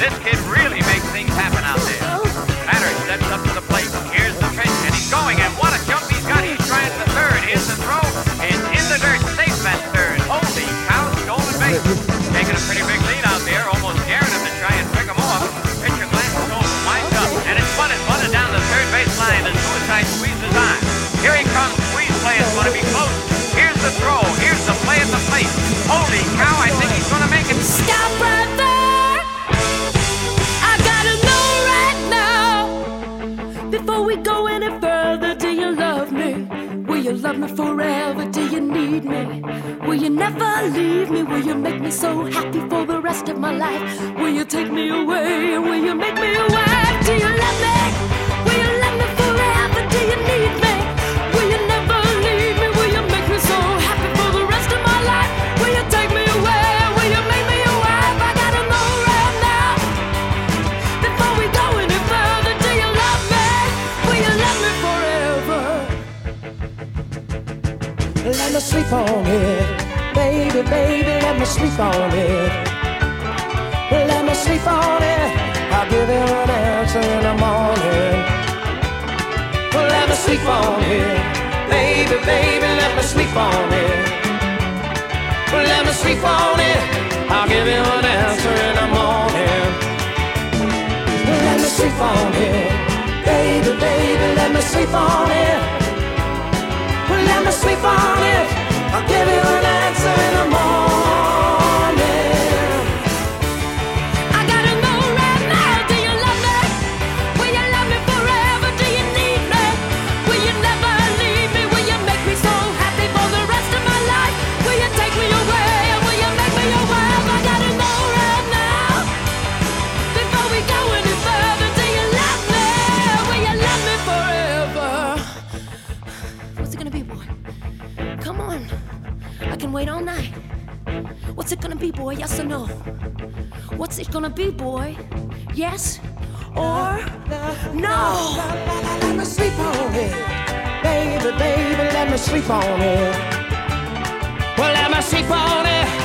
This kid really makes things happen out there. Batter steps up to the plate. Here's the pitch, and he's going, and what a jump he's got. He's trying for third. Here's the throw. It's in the dirt. Safe at third. Holy cow, stolen base. Taking a pretty big lead out there. Almost daring him to try and pick him off. Pitcher glances over, winds up, and it's bunted down the third base line. The suicide squeezes on. Here he comes. Squeeze play is going to be close. Here's the throw. Here's the play at the plate. Holy cow, I think he's going to make it. Stop right there. I gotta know right now. Before we go any further, do you love me? Will you love me forever? Do you need me? Will you never leave me? Will you make me so happy for the rest of my life? Will you take me away? Will you make me a wife? Do you love me? Will you love me forever? Do you need me? Will you never leave me? Will you make me so happy for the rest of my life? Will you take me away? Will you make me a wife? I gotta know right now. Before we go any further, do you love me? Will you love me forever? Let me sleep on it, baby, baby, let me sleep on it. Let me sleep on it, I'll give you an answer in the morning. Let me sleep on it, baby, baby, let me sleep on it. Let me sleep on it, I'll give you an answer in the morning. Let me sleep on it, baby, baby, let me sleep on it. Let me sleep on it, I'll give you an answer in the morning. I gotta know right now, do you love me? Will you love me forever? Do you need me? Will you never leave me? Will you make me so happy for the rest of my life? Will you take me away? Will you make me your wife? I gotta know right now. Before we go any further, do you love me? Will you love me forever? What's it gonna be, boy? Come on, I can wait all night. What's it gonna be, boy? Yes or no? What's it gonna be, boy? Yes or no? Let me sleep on it, baby, baby, let me sleep on it. Well, let me sleep on it,